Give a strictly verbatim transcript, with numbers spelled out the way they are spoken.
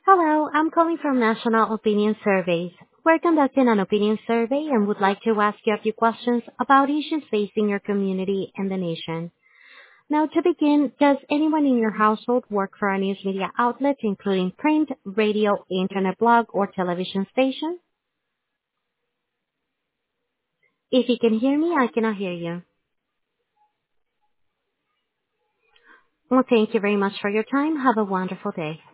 Hello, I'm calling from National Opinion Surveys. We're conducting an opinion survey and would like to ask you a few questions about issues facing your community and the nation. Now, to begin, does anyone in your household work for a news media outlet, including print, radio, internet blog, or television station? If you can hear me, I cannot hear you. Well, thank you very much for your time. Have a wonderful day.